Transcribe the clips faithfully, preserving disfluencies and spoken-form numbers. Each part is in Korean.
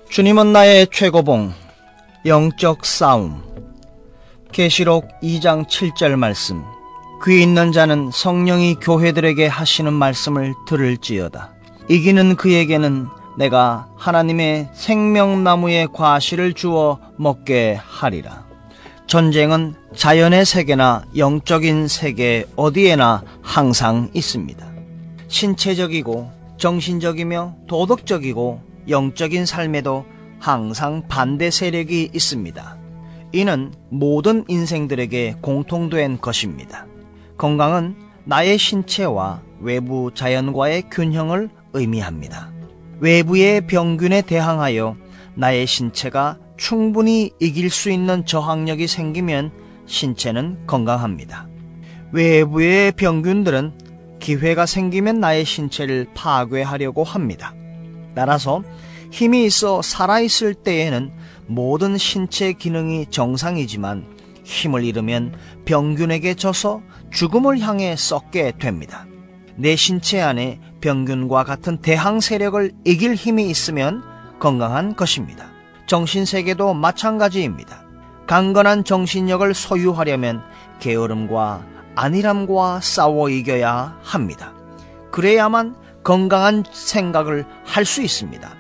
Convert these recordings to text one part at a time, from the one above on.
주님은 나의 최고봉. 영적 싸움. 계시록 이 장 칠 절 말씀. 귀 있는 자는 성령이 교회들에게 하시는 말씀을 들을지어다. 이기는 그에게는 내가 하나님의 생명나무의 과실을 주어 먹게 하리라. 전쟁은 자연의 세계나 영적인 세계 어디에나 항상 있습니다. 신체적이고 정신적이며 도덕적이고 영적인 삶에도 항상 반대 세력이 있습니다. 이는 모든 인생들에게 공통된 것입니다. 건강은 나의 신체와 외부 자연과의 균형을 의미합니다. 외부의 병균에 대항하여 나의 신체가 충분히 이길 수 있는 저항력이 생기면 신체는 건강합니다. 외부의 병균들은 기회가 생기면 나의 신체를 파괴하려고 합니다. 따라서 힘이 있어 살아있을 때에는 모든 신체 기능이 정상이지만 힘을 잃으면 병균에게 져서 죽음을 향해 썩게 됩니다. 내 신체 안에 병균과 같은 대항 세력을 이길 힘이 있으면 건강한 것입니다. 정신세계도 마찬가지입니다. 강건한 정신력을 소유하려면 게으름과 안일함과 싸워 이겨야 합니다. 그래야만 건강한 생각을 할 수 있습니다.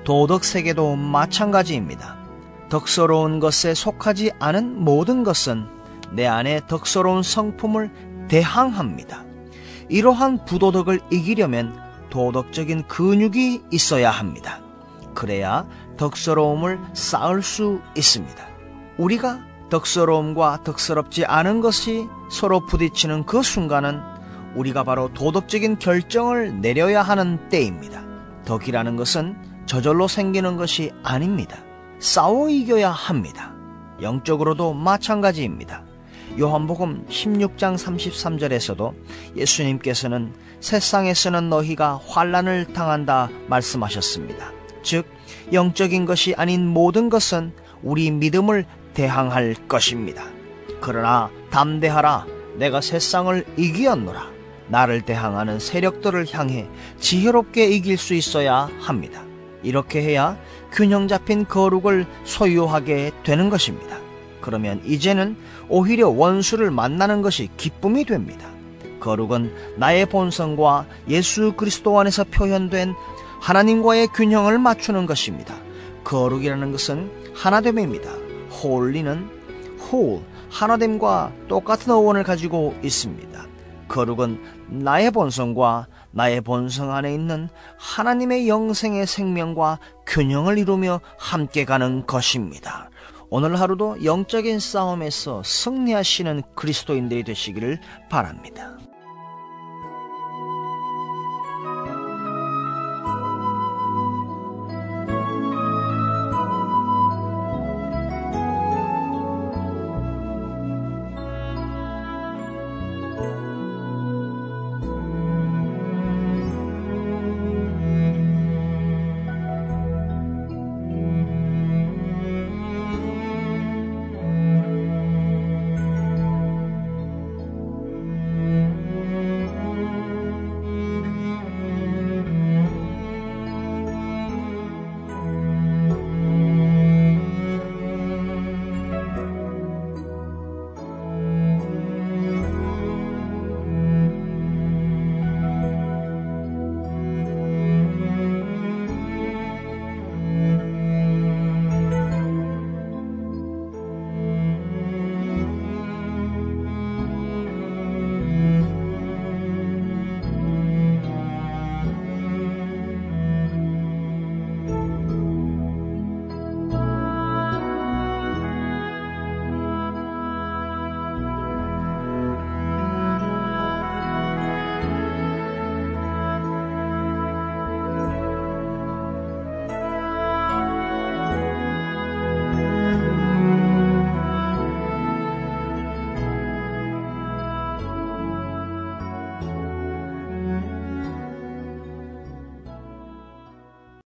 도덕세계도 마찬가지입니다. 덕스러운 것에 속하지 않은 모든 것은 내 안에 덕스러운 성품을 대항합니다. 이러한 부도덕을 이기려면 도덕적인 근육이 있어야 합니다. 그래야 덕스러움을 쌓을 수 있습니다. 우리가 덕스러움과 덕스럽지 않은 것이 서로 부딪히는 그 순간은 우리가 바로 도덕적인 결정을 내려야 하는 때입니다. 덕이라는 것은 저절로 생기는 것이 아닙니다. 싸워 이겨야 합니다. 영적으로도 마찬가지입니다. 요한복음 십육 장 삼십삼 절에서도 예수님께서는 세상에서는 너희가 환난을 당한다 말씀하셨습니다. 즉 영적인 것이 아닌 모든 것은 우리 믿음을 대항할 것입니다. 그러나 담대하라, 내가 세상을 이기었노라. 나를 대항하는 세력들을 향해 지혜롭게 이길 수 있어야 합니다. 이렇게 해야 균형 잡힌 거룩을 소유하게 되는 것입니다. 그러면 이제는 오히려 원수를 만나는 것이 기쁨이 됩니다. 거룩은 나의 본성과 예수 그리스도 안에서 표현된 하나님과의 균형을 맞추는 것입니다. 거룩이라는 것은 하나됨입니다. 홀리는 whole, 하나됨과 똑같은 어원을 가지고 있습니다. 거룩은 나의 본성과 나의 본성 안에 있는 하나님의 영생의 생명과 균형을 이루며 함께 가는 것입니다. 오늘 하루도 영적인 싸움에서 승리하시는 그리스도인들이 되시기를 바랍니다.